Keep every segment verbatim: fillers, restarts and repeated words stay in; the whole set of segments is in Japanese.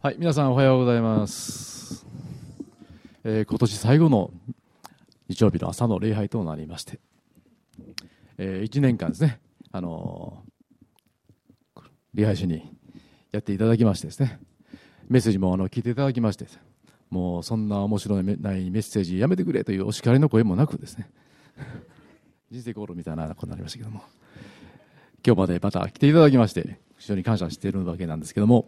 はい、皆さんおはようございます。えー、今年最後の日曜日の朝の礼拝となりまして、えー、いちねんかんですね、あのー、礼拝主にやっていただきましてですね、メッセージもあの聞いていただきまして、もうそんな面白いないメッセージやめてくれというお叱りの声もなくですね、人生ゴールみたいなことになりましたけども、今日までまた来ていただきまして非常に感謝しているわけなんですけども、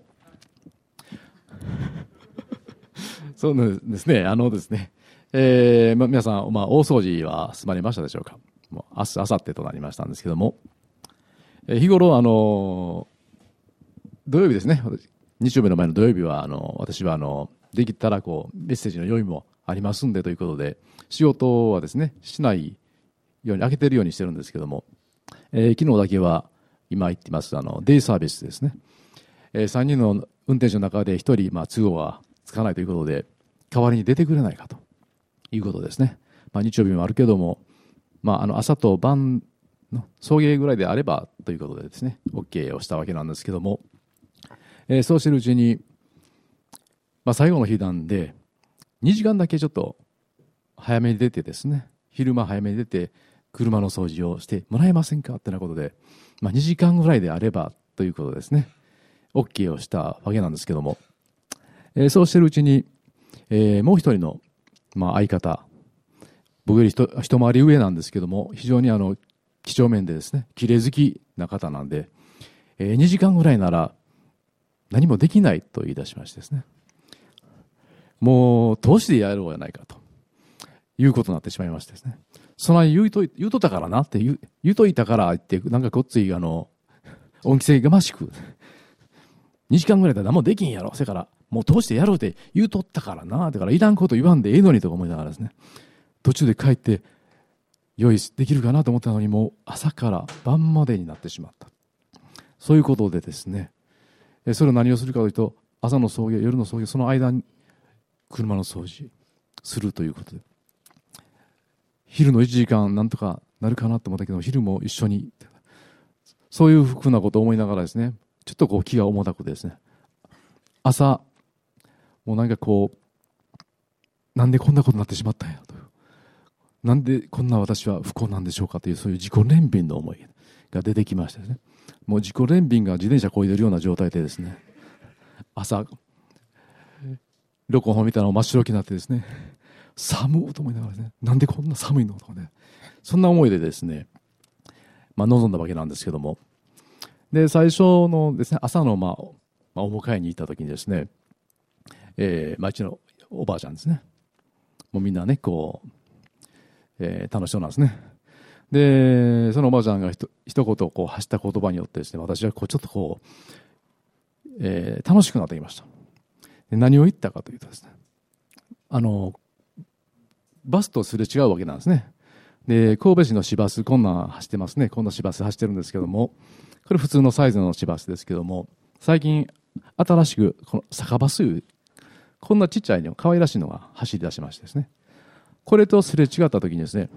そうですね、あのですね、えーま、皆さん、まあ、大掃除は済まれましたでしょうか。もう明日、明後日となりましたんですけども、えー、日頃、あの土曜日ですね、日曜日の前の土曜日は、あの私はあのできたらこうメッセージの用意もありますんでということで、仕事はですね、しないように、開けてるようにしてるんですけども、えー、昨日だけは、今言ってますあのデイサービスですね、えー、さんにんの運転手の中でひとり、まあ、都合がつかないということで、代わりに出てくれないかということですね。まあ、日曜日もあるけども、まあ、あの朝と晩の送迎ぐらいであればということでですね、OK をしたわけなんですけども、えー、そうしているうちに、まあ、最後の日なんで、にじかんだけちょっと早めに出てですね、昼間早めに出て、車の掃除をしてもらえませんかってなことで、まあ、にじかんぐらいであればということですね、OK をしたわけなんですけども、えー、そうしているうちに、えー、もう一人の、まあ、相方、僕より一一回り上なんですけども、非常にあの几帳面でですね、綺麗好きな方なんで、えー、にじかんぐらいなら何もできないと言い出しましてですね、もう通しでやろうやないかということになってしまいましてですね、そんなに言うと言うとったからなって言う、言うといたから言って、なんかこっついあの恩着せがましく、にじかんぐらいだら何もできんやろ、せからもう通してやろうって言うとったからな、だからいらんこと言わんでええのにとか思いながらですね、途中で帰って用意できるかなと思ったのに、もう朝から晩までになってしまった。そういうことでですね、それを何をするかというと、朝の送迎、夜の送迎、その間に車の掃除するということで、昼のいちじかんなんとかなるかなと思ったけど、昼も一緒に、そういうふうなことを思いながらですね、ちょっとこう気が重たくてですね、朝もうなんかこう、なんでこんなことになってしまったんやと、なんでこんな私は不幸なんでしょうかという、そういう自己憐憫の思いが出てきましてですね、もう自己憐憫が自転車こいでるような状態でですね、朝録音を見たら真っ白になってですね、寒いと思いながらですね、なんでこんな寒いのとかね、そんな思いでですね、まあ、臨んだわけなんですけども、で最初のですね、朝のまあ、まあ、お迎えに行った時にですね、えー、まあ、うちのおばあちゃんですね、もうみんなねこう、えー、楽しそうなんですね。でそのおばあちゃんがひと一言こう発した言葉によってですね、私はこうちょっとこう、えー、楽しくなってきました。で何を言ったかというとですね、あのバスとすれ違うわけなんですね。で神戸市の市バス、こんなん走ってますね、こんな市バス走ってるんですけども、これ普通のサイズの市バスですけども、最近新しくこの坂バスいうこんなちっちゃいの可愛らしいのが走り出しましてですね、これとすれ違った時にですね、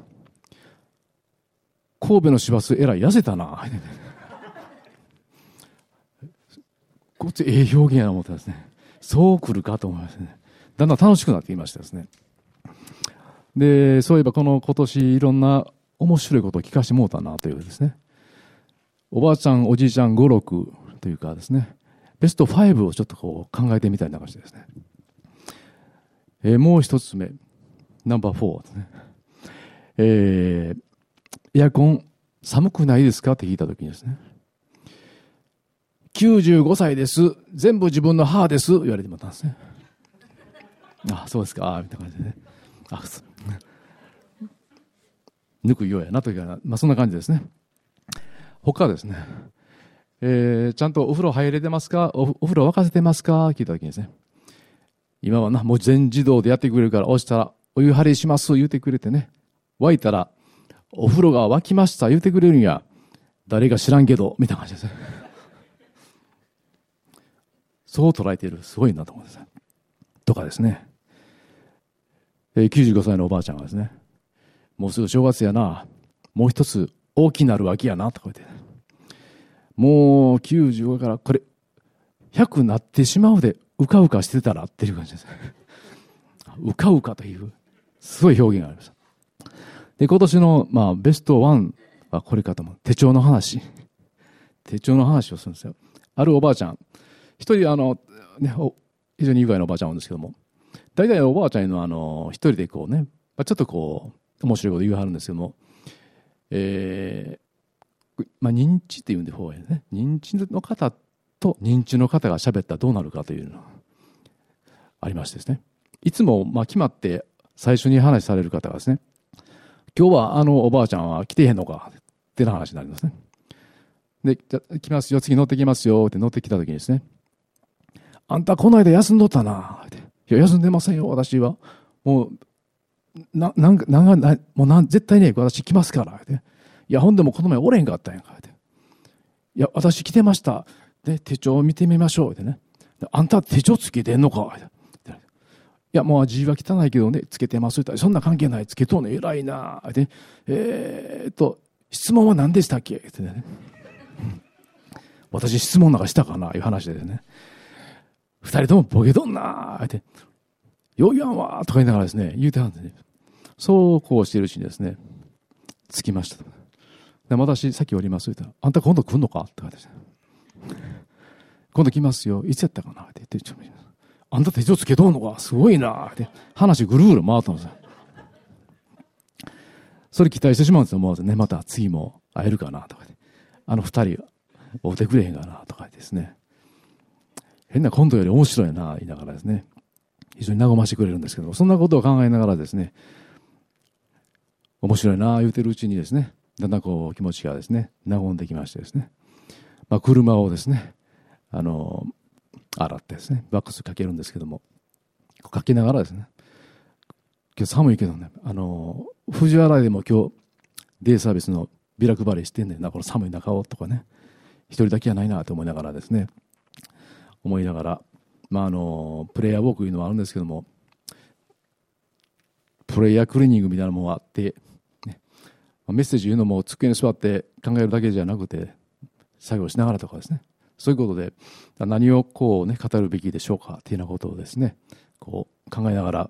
神戸の市バスえらい痩せたなこっちええ表現やな思ったんですね。そう来るかと思いましたね。だんだん楽しくなってきましたですね。でそういえばこの今年いろんな面白いことを聞かせてもうたなというですね、おばあちゃんおじいちゃんごろくというかですね、ベストごをちょっとこう考えてみたいな感じですね。えー、もう一つ目、ナンバーフォーですね、えー、エアコン寒くないですかって聞いたときにですね、きゅうじゅうごさいです、全部自分の母です言われてもらったんですね。あ、そうですか、みたいな感じでね、あ、抜くようやなというか、まあ、そんな感じですね。他ですね、えー、ちゃんとお風呂入れてますか、 お, お風呂沸かせてますか聞いたときにですね、今はなもう全自動でやってくれるから、押したらお湯張りします言うてくれてね、沸いたらお風呂が沸きました言うてくれるんや、誰か知らんけどみたいな感じですね。そう捉えている、すごいなと思うんですとかですね、えー、きゅうじゅうごさいのおばあちゃんがですね、もうすぐ正月やな、もう一つ大きなる秋やなとか言って、ね、もうきゅうじゅうごからこれひゃくなってしまうでうかうかしてたらっていう感じです。うかうかという、すごい表現がありました。で、今年の、まあ、ベストワンはこれかと思う。手帳の話。手帳の話をするんですよ。あるおばあちゃん。一人、あの、ね、非常に愉快なおばあちゃんなんですけども、大体おばあちゃんのあの、一人でこうね、ちょっとこう、面白いこと言うはるんですけども、えー、まあ、認知っていうんで方がいいね。認知の方と認知の方が喋ったらどうなるかというのがありましてですね。いつも、まあ、決まって最初に話される方がですね、今日はあのおばあちゃんは来てへんのかってな話になりますね。で、じゃ来ますよ、次乗ってきますよって乗ってきたときにですね、あんたこの間休んどったなって。いや、休んでませんよ、私は。もう、な、なんか、なんか、もうなん、絶対ね、私来ますから。って。いや、ほんでもこの前おれんかったんやんか。って。いや、私来てました。で、手帳を見てみましょう。ってね。あんた手帳つけてんのか。って。いや、もう字は汚いけどね、つけてます。そんな関係ない。つけとんね、偉いな。って。えーっと、質問は何でしたっけって、ね。私質問なんかしたかないう話でね。二人ともボケとんなーって。よいやんわーとか言いながらですね、言うてはるんですね。そうこうしているうちにですね、着きましたと。で、私、さっきおりますって言ったら、あんた今度来んのかって言われて、今度来ますよ。いつやったかなって言って、ちょっとあんた手帳つけとんのかすごいなーって。話ぐるぐる回ったんですよ。それ期待してしまうんですよ。もうね、また次も会えるかなとか、ね。あの二人、会うてくれへんかなとかですね。変なコントより面白いな、言いながらですね。非常に和ましてくれるんですけど、そんなことを考えながらですね、面白いな、言うてるうちにですね、だんだんこう気持ちがですね、和んできましてですね、まあ車をですね、あの、洗ってですね、バックスかけるんですけども、かけながらですね、今日寒いけどね、あの、藤原でも今日、デイサービスのビラ配りしてんねんな、この寒い中をとかね、一人だけじゃないなと思いながらですね、思いながら、まあ、あのプレイヤーウォークいうのはあるんですけども、プレイヤークリーニングみたいなものがあって、ね、メッセージ言うのも机に座って考えるだけじゃなくて作業しながらとかですね、そういうことで何をこう、ね、語るべきでしょうかっていうようなことをですね、こう考えながら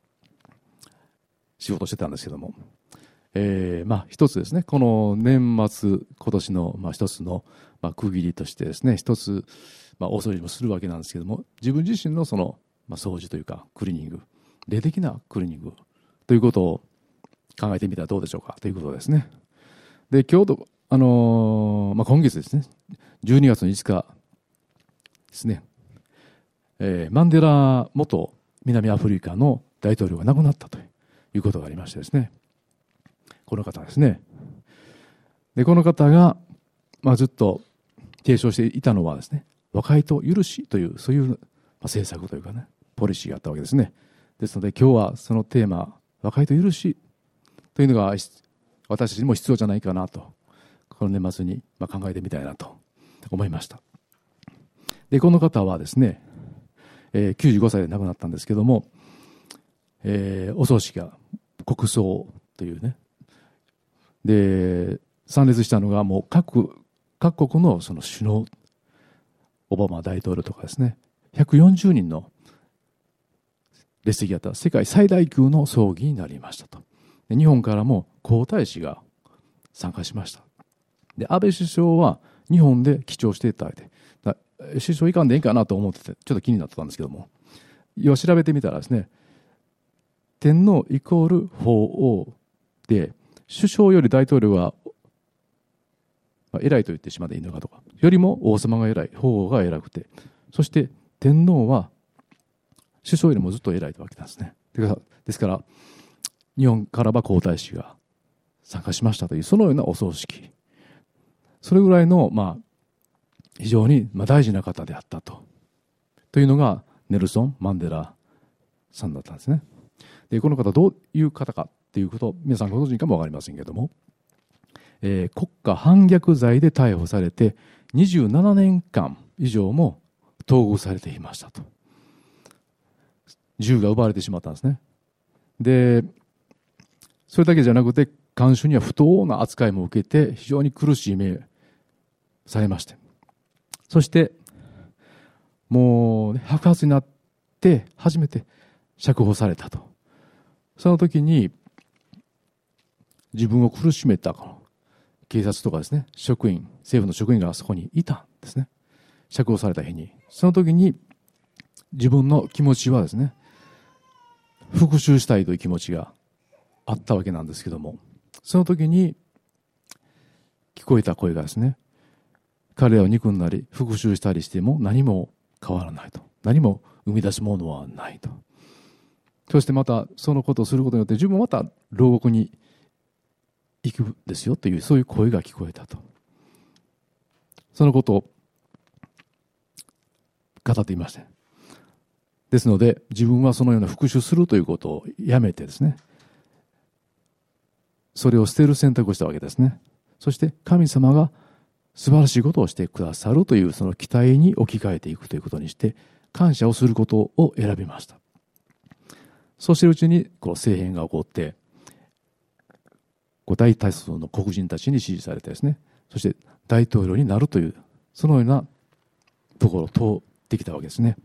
仕事してたんですけども、えーまあ、一つですね、この年末今年のまあ一つのまあ区切りとしてですね、一つまあ、大掃除もするわけなんですけども、自分自身のその、まあ、掃除というかクリーニング、霊的なクリーニングということを考えてみたらどうでしょうかということですね。で、今日と、あのーまあ、今月ですね、じゅうにがつのいつかですね、えー、マンデラ元南アフリカの大統領が亡くなったということがありましてですね、この方ですね。で、この方が、まあ、ずっと提唱していたのはですね、和解と許しという、そういう政策というかね、ポリシーがあったわけですね。ですので今日はそのテーマ、和解と許しというのが私たちにも必要じゃないかなと、この年末に考えてみたいなと思いました。で、この方はですね、えー、きゅうじゅうごさいで亡くなったんですけども、えー、お葬式が国葬というね、で、参列したのがもう各、各国のその首脳、オバマ大統領とかですね、ひゃくよんじゅうにんの列席があった世界最大級の葬儀になりましたと。で、日本からも皇太子が参加しました。で、安倍首相は日本で記帳していただいて、だ首相いかんでいいかなと思ってて、ちょっと気になってたんですけども、要は調べてみたらですね、天皇イコール法王で、首相より大統領がまあ、偉いと言ってしまっていいのかとか、よりも王様が偉い、法皇が偉くて、そして天皇は首相よりもずっと偉いわけなんですね。ですから、日本からは皇太子が参加しましたという、そのようなお葬式。それぐらいの、まあ、非常に大事な方であったと。というのが、ネルソン・マンデラさんだったんですね。で、この方どういう方かっていうことを、皆さんご存知かもわかりませんけども、えー、国家反逆罪で逮捕されてにじゅうななねんかん以上も投獄されていましたと。銃が奪われてしまったんですね。で、それだけじゃなくて看守には不当な扱いも受けて非常に苦しい目されまして、そしてもう、ね、白髪になって初めて釈放されたと。その時に自分を苦しめた警察とかですね、職員、政府の職員がそこにいたんですね。釈放された日に。その時に自分の気持ちはですね、復讐したいという気持ちがあったわけなんですけども、その時に聞こえた声がですね、彼らを憎んだり復讐したりしても何も変わらないと。何も生み出すものはないと。そしてまたそのことをすることによって自分もまた牢獄に行くんですよという、そういう声が聞こえたと。そのことを語っていました。ですので自分はそのような復讐するということをやめてですね、それを捨てる選択をしたわけですね。そして神様が素晴らしいことをしてくださるというその期待に置き換えていくということにして感謝をすることを選びました。そうしているうちにこの政変が起こって、大多数の黒人たちに支持されてですね、そして大統領になるというそのようなところを通ってきたわけですね。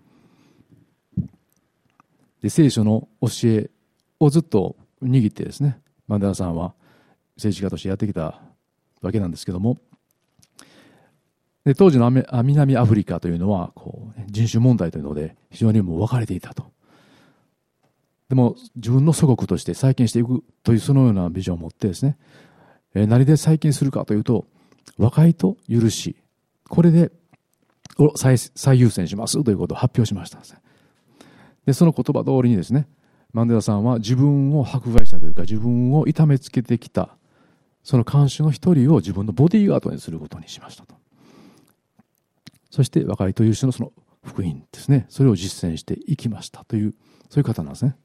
で、聖書の教えをずっと握ってですね、マンデラさんは政治家としてやってきたわけなんですけども、で当時の南アフリカというのはこう人種問題というので非常にもう分かれていたと。でも自分の祖国として再建していくというそのようなビジョンを持ってですね、えー、何で再建するかというと、和解と許し、これでを 最, 最優先しますということを発表しました。でその言葉通りにですね、マンデラさんは自分を迫害したというか、自分を痛めつけてきたその看守の一人を自分のボディーガードにすることにしましたと。そして和解と許しのその福音ですね、それを実践していきましたという、そういう方なんですね。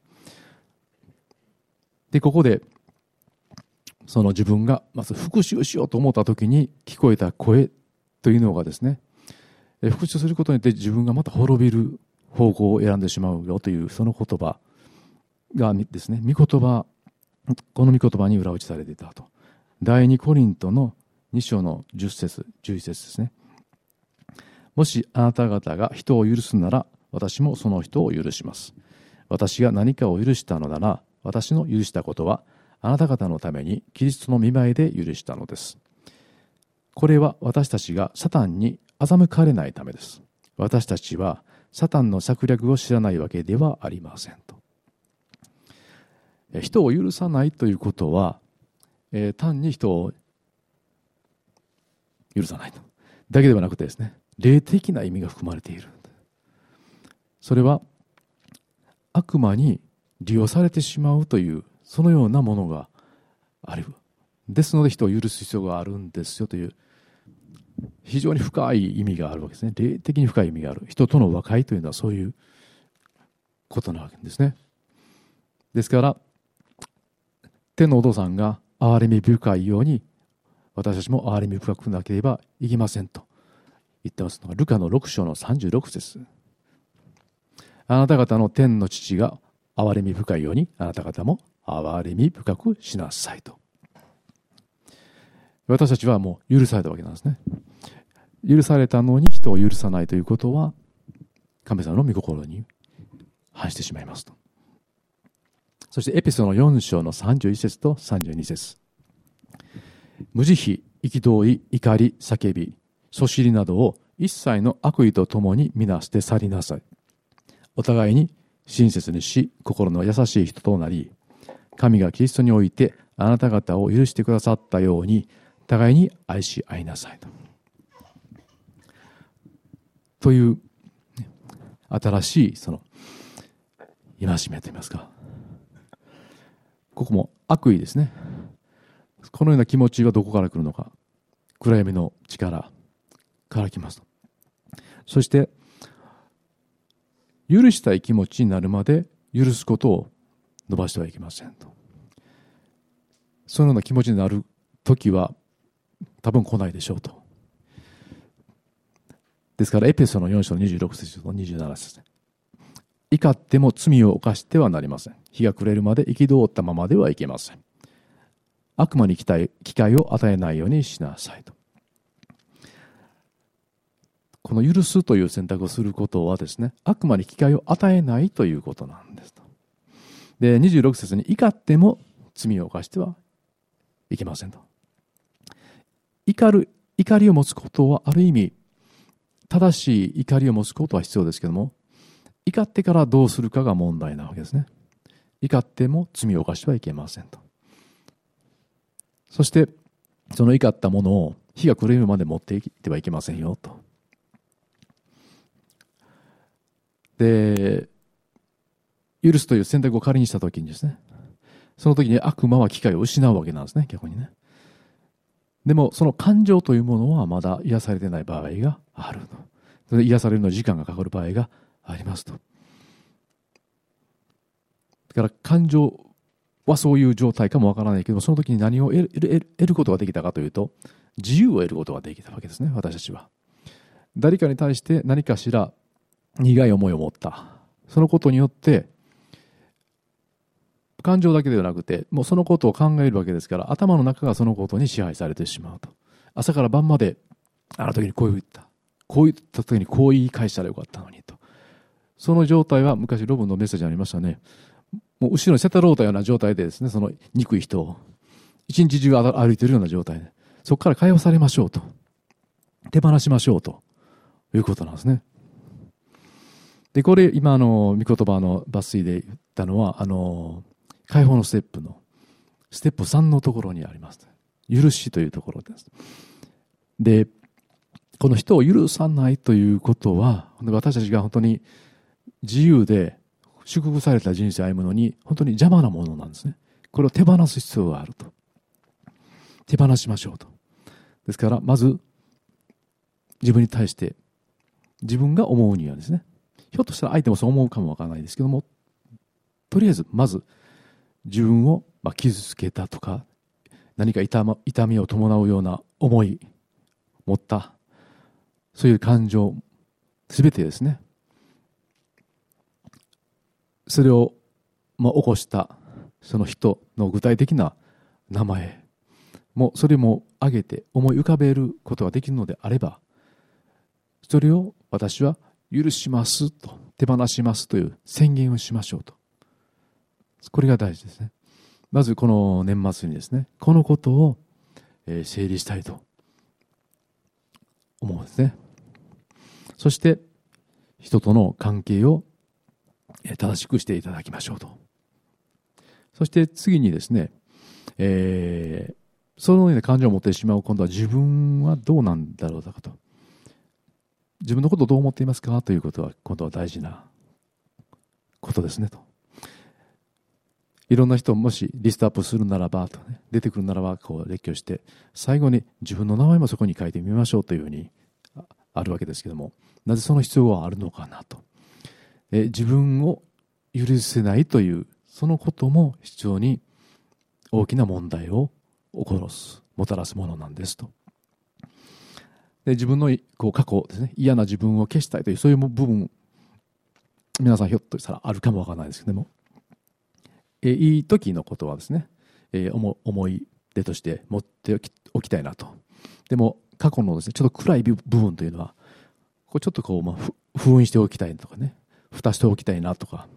でここでその自分がまず復讐しようと思った時に聞こえた声というのがですね、復讐することによって自分がまた滅びる方向を選んでしまうよというその言葉がですね、御言葉、この御言葉に裏打ちされていたと。第二コリントのに章のじゅっ節じゅういち節ですね。もしあなた方が人を許すなら私もその人を許します。私が何かを許したのなら私の許したことはあなた方のためにキリストの御前で許したのです。これは私たちがサタンに欺かれないためです。私たちはサタンの策略を知らないわけではありませんと。人を許さないということは、えー、単に人を許さないとだけではなくてですね、霊的な意味が含まれている。それは悪魔に利用されてしまうというそのようなものがある。ですので人を許す必要があるんですよという非常に深い意味があるわけですね。霊的に深い意味がある。人との和解というのはそういうことなわけですね。ですから天のお父さんが憐れみ深いように私たちも憐れみ深くなければいけませんと言ってますのがルカのろく章のさんじゅうろく節。あなた方の天の父が憐れみ深いようにあなた方も憐れみ深くしなさいと。私たちはもう許されたわけなんですね。許されたのに人を許さないということは神様の御心に反してしまいますと。そしてエペソのよん章のさんじゅういち節とさんじゅうに節。無慈悲、憤り、怒り、叫び、そしりなどを一切の悪意とともにみなして去りなさい。お互いに親切にし、心の優しい人となり、神がキリストにおいてあなた方を許してくださったように、互いに愛し合いなさいと。という、ね、新しいその戒めといいますか。ここも悪意ですね。このような気持ちはどこから来るのか。暗闇の力から来ますと。そして、許したい気持ちになるまで許すことを伸ばしてはいけませんと。そのような気持ちになるときは多分来ないでしょうと。ですからエペソのよん章のにじゅうろく節とにじゅうなな節。怒っても罪を犯してはなりません。日が暮れるまで憤ったままではいけません。悪魔に機会を与えないようにしなさいと。 この許すという選択をすることはですね、悪魔に機会を与えないということなんですと。で、にじゅうろく節に怒っても罪を犯してはいけませんと。怒る、怒りを持つことはある意味、正しい怒りを持つことは必要ですけども、怒ってからどうするかが問題なわけですね。怒っても罪を犯してはいけませんと。そして、その怒ったものを火が暮れるまで持っていってはいけませんよと。で、許すという選択を仮にしたときにですね、その時に悪魔は機会を失うわけなんですね、逆にね。でも、その感情というものはまだ癒されてない場合があると。それで癒されるのに時間がかかる場合がありますと。だから感情はそういう状態かもわからないけど、その時に何を得る、得る、得ることができたかというと、自由を得ることができたわけですね、私たちは。誰かに対して何かしら苦い思いを持った。そのことによって、感情だけではなくて、もうそのことを考えるわけですから、頭の中がそのことに支配されてしまうと。朝から晩まで、あの時にこう言った。こう言った時にこう言い返したらよかったのにと。その状態は、昔ロブのメッセージありましたね。もう後ろにせたろうたような状態でですね、その憎い人を、一日中歩いているような状態で、そこから解放されましょうと。手放しましょうということなんですね。で、これ、今、あの、御言葉の抜粋で言ったのは、あの、解放のステップの、ステップさんのところにあります。許しというところです。で、この人を許さないということは、私たちが本当に自由で祝福された人生を歩むのに、本当に邪魔なものなんですね。これを手放す必要があると。手放しましょうと。ですから、まず、自分に対して、自分が思うにはですね、ひょっとしたら相手もそう思うかもわからないですけども、とりあえず、まず、自分をまあ傷つけたとか、何か 痛, ま痛みを伴うような思い、持った、そういう感情、すべてですね、それをまあ起こしたその人の具体的な名前も、それも挙げて思い浮かべることができるのであれば、それを私は許しますと、手放しますという宣言をしましょうと。これが大事ですね。まずこの年末にですね、このことを整理したいと思うんですね。そして人との関係を正しくしていただきましょうと。そして次にですね、えー、そのような感情を持ってしまう今度は自分はどうなんだろうかと。自分のことをどう思っていますかということは今度は大事なことですねと。いろんな人をもしリストアップするならばと、ね、出てくるならばこう列挙して、最後に自分の名前もそこに書いてみましょうというふうにあるわけですけども、なぜその必要があるのかなと。え自分を許せないというそのことも非常に大きな問題を起こすもたらすものなんですと。で自分のこう過去ですね、嫌な自分を消したいというそういう部分、皆さんひょっとしたらあるかもわからないですけども、えいい時のことはですね、え思思い出として持っておき、おきたいなと。でも過去のですね、ちょっと暗い部分というのはこうちょっとこう、まあ、封印しておきたいとかね、蓋しておきたいなとか。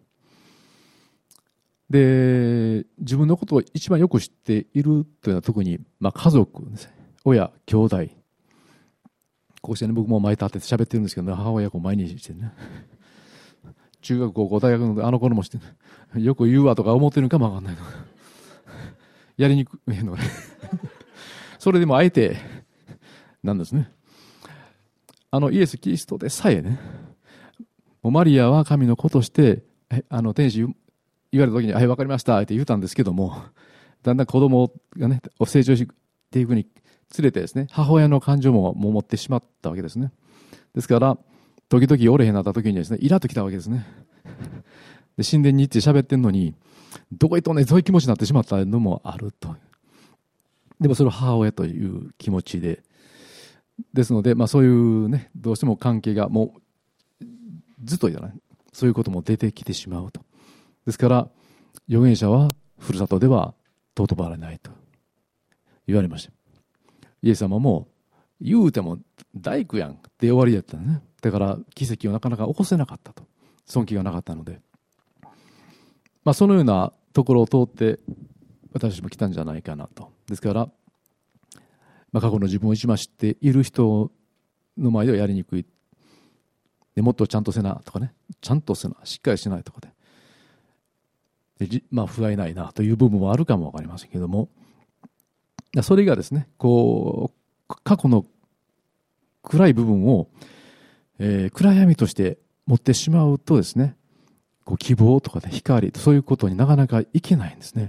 で自分のことを一番よく知っているというのは特に、まあ、家族ですね、親、兄弟、こうしてね、僕も前立って喋ってるんですけど、ね、母親を前にしてね、中学高校大学のあの頃もして、ね、よく言うわとか思ってるのかもわかんないとかやりにくいのねそれでもあえてなんですね。あのイエス・キリストでさえね、もうマリアは神の子としてあの天使言われた時に、はい、分かりましたって言ったんですけども、だんだん子供がね成長していくにつれてですね、母親の感情ももう持ってしまったわけですね。ですから時々折れへんなった時にですね、イラッときたわけですね。で神殿に行って喋ってんのに、どこ行っとんねん、そういう気持ちになってしまったのもあると。でもそれは母親という気持ちで、ですので、まあ、そういうね、どうしても関係がもうずっとじゃない、そういうことも出てきてしまうと。ですから預言者はふるさとでは尊ばれないと言われました。イエス様も言うても大工やんって終わりだったね。だから奇跡をなかなか起こせなかったと。尊敬がなかったので。まあそのようなところを通って私たちも来たんじゃないかなと。ですから、まあ、過去の自分を一番知っている人の前ではやりにくい。でもっとちゃんとせなとかね。ちゃんとせな。しっかりしないとかで。でまあ不甲斐ないなという部分もあるかもわかりませんけども。それがですね、こう、過去の暗い部分を、えー、暗闇として持ってしまうとですね、こう希望とかね、光、そういうことになかなかいけないんですね。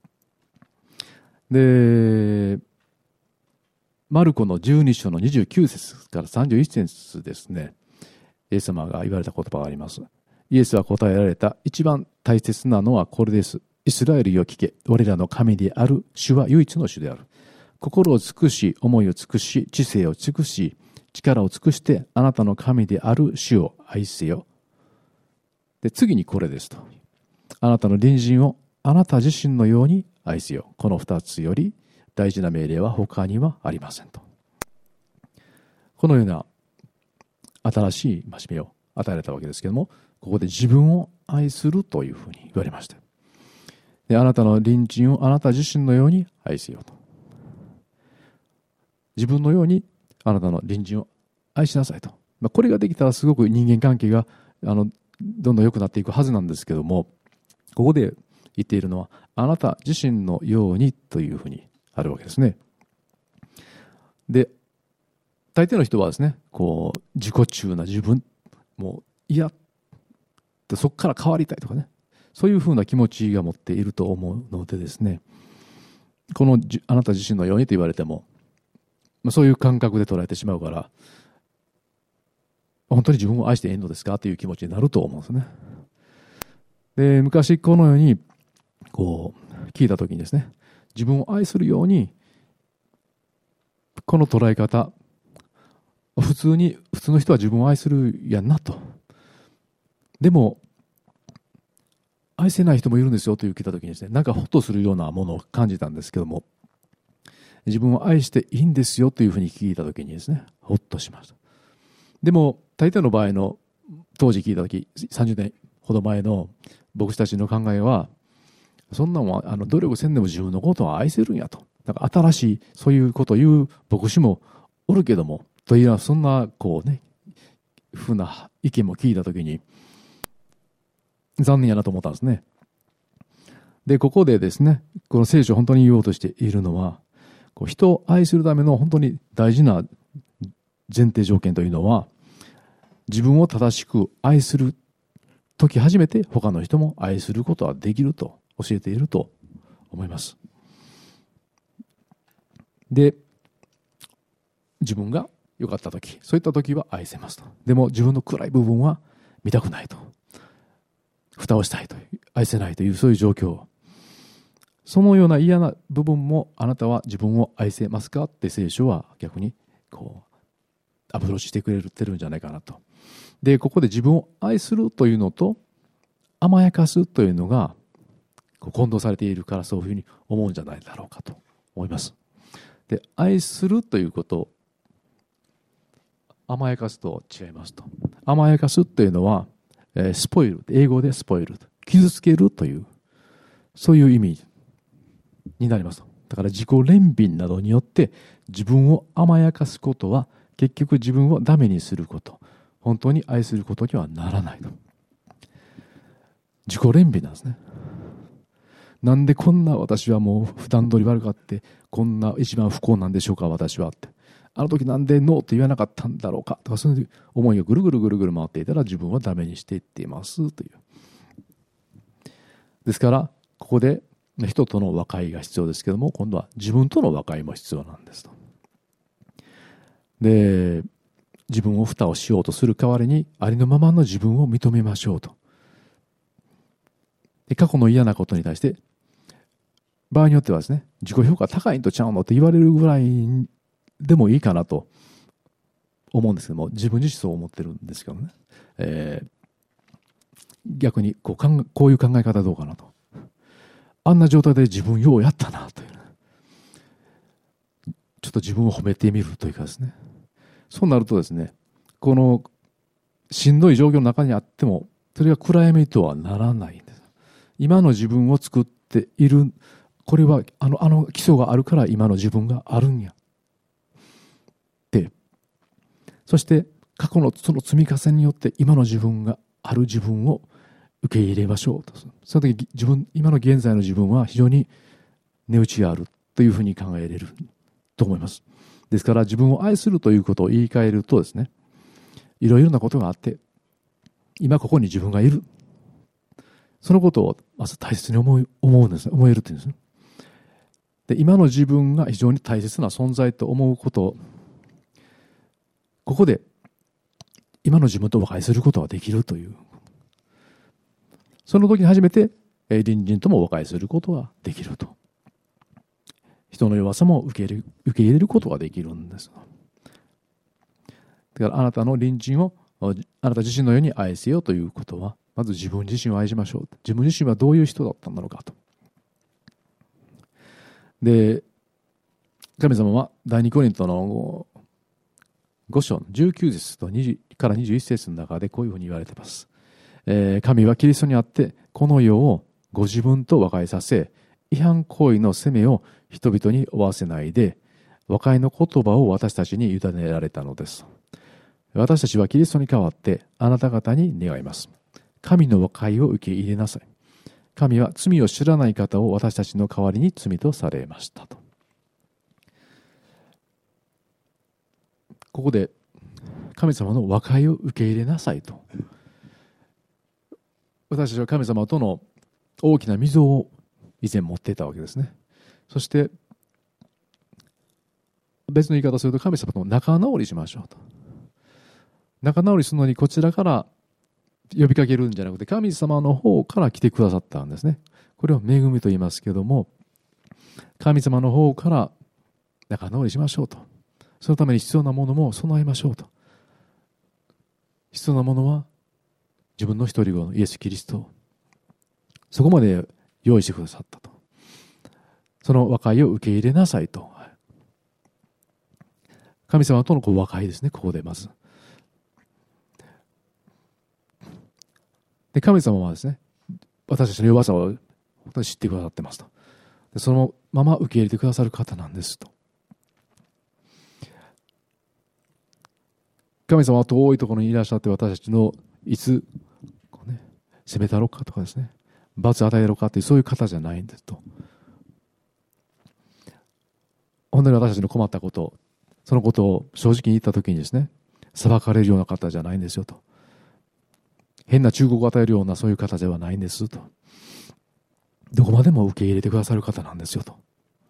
で、マルコのじゅうに章のにじゅうきゅう節からさんじゅういち節ですね、イエス様が言われた言葉があります。イエスは答えられた。一番大切なのはこれです。イスラエルよ聞け。我らの神である主は唯一の主である。心を尽くし、思いを尽くし、知性を尽くし、力を尽くしてあなたの神である主を愛せよ。で、次にこれですと。あなたの隣人をあなた自身のように愛せよ。この二つより大事な命令は他にはありませんと。このような新しい戒めを与えられたわけですけども、ここで自分を愛するというふうに言われました。で、あなたの隣人をあなた自身のように愛せよと。自分のようにあなたの隣人を愛しなさいと。まあ、これができたらすごく人間関係があのどんどん良くなっていくはずなんですけども、ここで言っているのはあなた自身のようにというふうにあるわけですね。で、大抵の人はですね、こう自己中な自分、もう嫌でそこから変わりたいとかね、そういうふうな気持ちが持っていると思うのでですね、このあなた自身のようにと言われても、まあ、そういう感覚で捉えてしまうから、本当に自分を愛していいのですかという気持ちになると思うんですね。で、昔このようにこう聞いたときにですね、自分を愛するように、この捉え方、普通に普通の人は自分を愛するやんなと。でも愛せない人もいるんですよという聞いたときにですね、なんかホッとするようなものを感じたんですけども、自分を愛していいんですよというふうに聞いたときにですね、ホッとしました。でも大抵の場合の当時聞いたとき、さんじゅうねんほど前の僕たちの考えは、そんなもんあの努力せんでも自分のことを愛せるんやと。なんか新しいそういうことを言う牧師もおるけども、というようなそんなこうね、ふうな意見も聞いたときに、残念やなと思ったんですね。で、ここでですね、この聖書を本当に言おうとしているのは、こう人を愛するための本当に大事な前提条件というのは、自分を正しく愛するとき初めて他の人も愛することはできると教えていると思います。で、自分が良かったとき、そういったときは愛せますと。でも自分の暗い部分は見たくないと。蓋をしたいという、愛せないというそういう状況。そのような嫌な部分もあなたは自分を愛せますかって聖書は逆にこうアプローチしてくれてるんじゃないかなと。で、ここで自分を愛するというのと甘やかすというのがこう混同されているからそういうふうに思うんじゃないだろうかと思います。で、愛するということ甘やかすと違いますと。甘やかすというのは、えー、スポイル、英語でスポイル、傷つけるというそういう意味になります。だから自己憐憫などによって自分を甘やかすことは結局自分をダメにすること、本当に愛することにはならないと。自己憐憫なんですね。なんでこんな私はもう普段通り悪かって、こんな一番不幸なんでしょうか私はって。あの時なんでノーと言わなかったんだろうかとか、そういう思いがぐるぐるぐるぐる回っていたら自分はダメにしていっていますという。ですからここで人との和解が必要ですけども、今度は自分との和解も必要なんですと。で、自分を蓋をしようとする代わりにありのままの自分を認めましょうと。で、過去の嫌なことに対して場合によってはですね、自己評価高いんとちゃうのって言われるぐらいでもいいかなと思うんですけども、自分自身そう思ってるんですけどね、えー、逆にこう考え、こういう考え方どうかなと。あんな状態で自分ようやったなという、 ちょっと自分を褒めてみるというかですね、そうなるとですね、このしんどい状況の中にあっても、それが暗闇とはならないんです。今の自分を作っている、これはあの、あの基礎があるから今の自分があるんや。で、そして過去のその積み重ねによって今の自分がある自分を受け入れましょうと。その時自分、今の現在の自分は非常に値打ちがあるというふうに考えれると思います。ですから自分を愛するということを言い換えるとですね、いろいろなことがあって、今ここに自分がいる。そのことをまず大切に思い、思うんですね。思えるっていうんですね。で、今の自分が非常に大切な存在と思うことを、ここで今の自分と和解することができるという。その時に初めて隣人とも和解することができると。人の弱さも受け入れる、受け入れることができるんです。だからあなたの隣人をあなた自身のように愛せよということは、まず自分自身を愛しましょう。自分自身はどういう人だったんだろうかと。で、神様は第二コリントのご章のじゅうきゅう節とにじゅうからにじゅういち節の中でこういうふうに言われています。えー、神はキリストにあってこの世をご自分と和解させ、違反行為の責めを人々に負わせないで、和解の言葉を私たちに委ねられたのです。私たちはキリストに代わってあなた方に願います。神の和解を受け入れなさい。神は罪を知らない方を私たちの代わりに罪とされましたと。ここで神様の和解を受け入れなさいと。私たちは神様との大きな溝を以前持っていたわけですね。そして別の言い方をすると、神様と仲直りしましょうと。仲直りするのにこちらから呼びかけるんじゃなくて、神様の方から来てくださったんですね。これを恵みと言いますけども、神様の方から仲直りしましょうと。そのために必要なものも備えましょうと。必要なものは自分の一人子のイエス・キリスト、そこまで用意してくださったと。その和解を受け入れなさいと。神様との和解ですね、ここでまず。で、神様はですね、私たちの弱さを本当に知ってくださってますと。で、そのまま受け入れてくださる方なんですと。神様は遠いところにいらっしゃって、私たちのいつ、こうね、責めたろうかとかですね、罰与えろかという、そういう方じゃないんですと。本当に私たちの困ったこと、そのことを正直に言ったときにですね、裁かれるような方じゃないんですよと。変な忠告を与えるようなそういう方ではないんですと。どこまでも受け入れてくださる方なんですよと。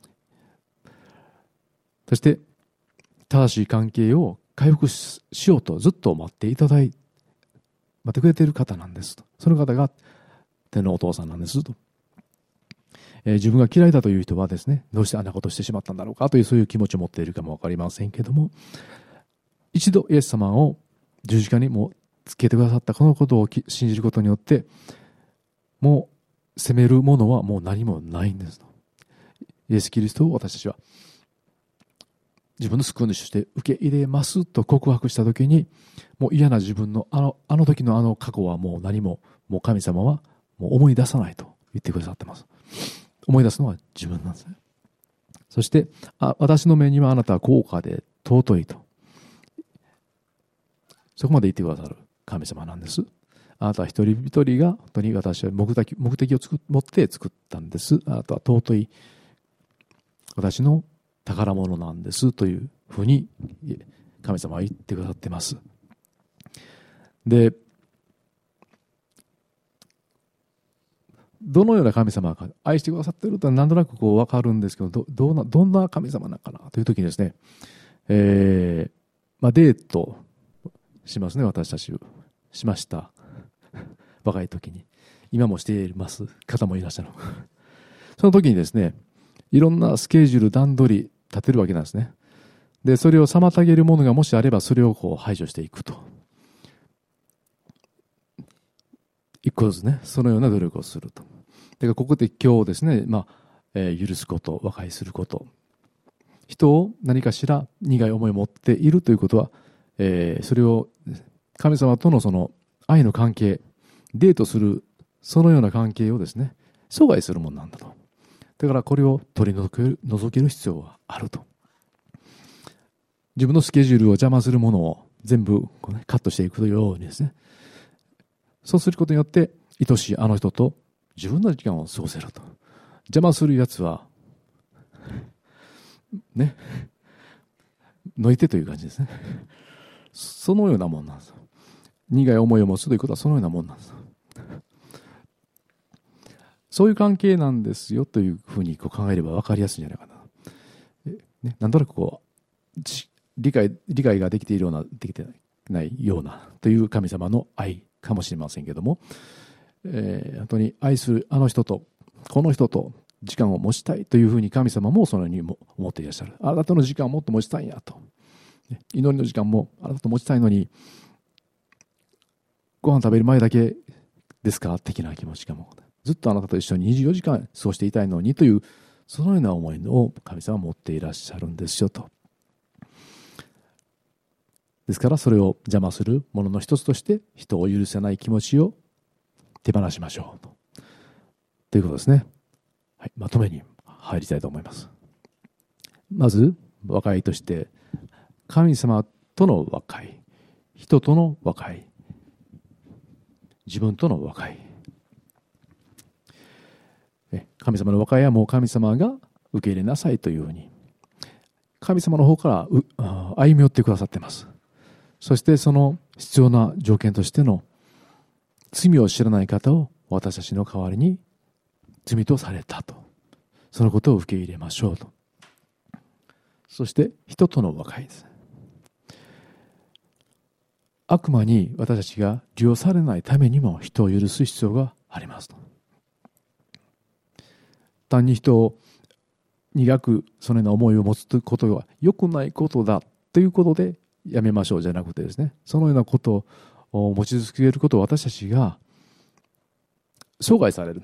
そして正しい関係を回復しようとずっと待っていただい待ってくれている方なんですと。その方が天のお父さんなんですと。えー、自分が嫌いだという人はですね、どうしてあんなことをしてしまったんだろうかというそういう気持ちを持っているかもわかりませんけども、一度イエス様を十字架にもつけてくださったこのことを信じることによって、もう責めるものはもう何もないんですと。イエス・キリストを私たちは自分の救い主として受け入れますと告白したときに、もう嫌な自分のあのあの時のあの過去はもう何も、もう神様はもう思い出さないと言ってくださってます。思い出すのは自分なんですね。そしてあ私の目にはあなたは高価で尊いと、そこまで言ってくださる神様なんです。あなたは一人一人が本当に私は目的、目的をつく持って作ったんです。あなたは尊い私の宝物なんですというふうに神様は言ってくださっています。で、どのような神様が愛してくださっているとはなんとなくこう分かるんですけど、ど、どんな、どんな神様なのかなというときにですね、えー、まあデートしますね、私たちしました。若い時に。今もしています方もいらっしゃる。その時にですね、いろんなスケジュール段取り立てるわけなんですね。で、それを妨げるものがもしあれば、それをこう排除していくと。一個ずつね、そのような努力をすると。だからここで今日ですね、まあ、えー、許すこと、和解すること、 人を何かしら苦い思いを持っているということは、えー、それを神様とのその愛の関係、デートするそのような関係をですね、阻害するものなんだと。だからこれを取り除ける、除ける必要はあると。自分のスケジュールを邪魔するものを全部こう、ね、カットしていくようにですね。そうすることによって愛しいあの人と自分の時間を過ごせると。邪魔するやつはね、抜いてという感じですね。そのようなもんなんです。苦い思いを持つということはそのようなもんなんです。そういう関係なんですよというふうにこう考えれば分かりやすいんじゃないかな。ね、なんとなくこう理解理解ができているようなできてないようなという神様の愛かもしれませんけども、えー、本当に愛するあの人とこの人と時間を持ちたいというふうに神様もそのようにも思っていらっしゃる。あなたとの時間をもっと持ちたいんやと。祈りの時間もあなたと持ちたいのに、ご飯食べる前だけですか的な気持ちかも。ずっとあなたと一緒ににじゅうよじかん過ごしていたいのにという、そのような思いを神様は持っていらっしゃるんですよと。ですからそれを邪魔するものの一つとして人を許せない気持ちを手放しましょうと。ということですね。はい、まとめに入りたいと思います。まず和解として神様との和解、人との和解、自分との和解。神様の和解はもう神様が受け入れなさいというふうに神様の方から歩み寄ってくださっています。そしてその必要な条件としての罪を知らない方を私たちの代わりに罪とされたと。そのことを受け入れましょうと。そして人との和解です。悪魔に私たちが利用されないためにも人を許す必要がありますと。単に人を苦くそのような思いを持つということが良くないことだということでやめましょうじゃなくてですね、そのようなことを持ち続けることを私たちが阻害される、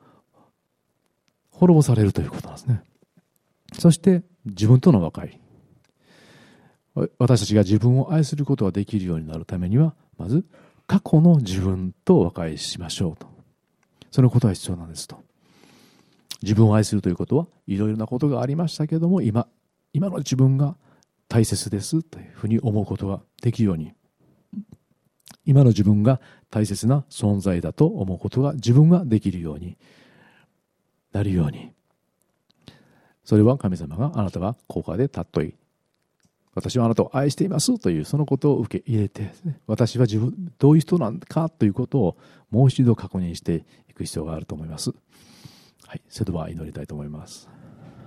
滅ぼされるということなんですね。そして自分との和解、私たちが自分を愛することができるようになるためには、まず過去の自分と和解しましょうと。そのことが必要なんですと。自分を愛するということはいろいろなことがありましたけれども、今今の自分が大切ですというふうに思うことができるように、今の自分が大切な存在だと思うことが自分ができるようになるように、それは神様があなたが高価で尊い、私はあなたを愛していますというそのことを受け入れてですね、私は自分どういう人なのかということをもう一度確認していく必要があると思います。はい、それでは祈りたいと思います。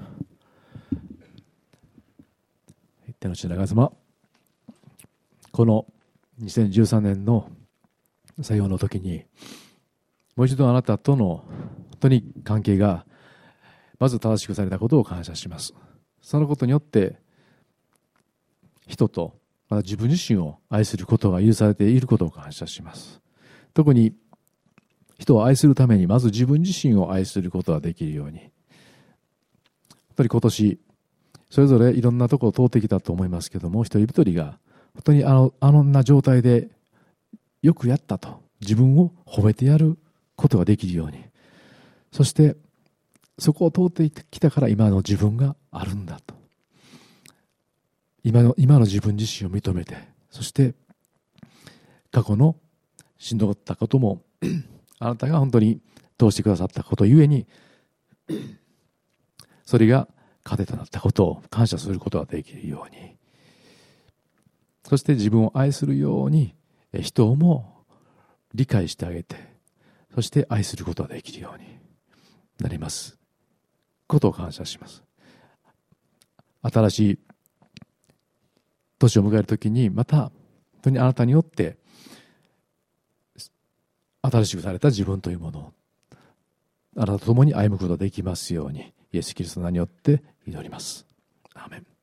天の父なる神様、このにせんじゅうさんねんの最後の時にもう一度あなたとの本当に関係がまず正しくされたことを感謝します。そのことによって人とまた自分自身を愛することが許されていることを感謝します。特に人を愛するためにまず自分自身を愛することができるように、本当に今年それぞれいろんなところを通ってきたと思いますけども、一人一人が本当にあのあのんな状態でよくやったと自分を褒めてやることができるように、そしてそこを通ってきたから今の自分があるんだと、今の今の自分自身を認めて、そして過去のしんどかったこともあなたが本当に通してくださったことゆえに、それが糧となったことを感謝することができるように、そして自分を愛するように人をも理解してあげて、そして愛することができるようになりますことを感謝します。新しい年を迎えるときにまた本当にあなたによって新しくされた自分というものをあなたと共に歩むことができますように、イエス・キリストの名によって祈ります。アーメン。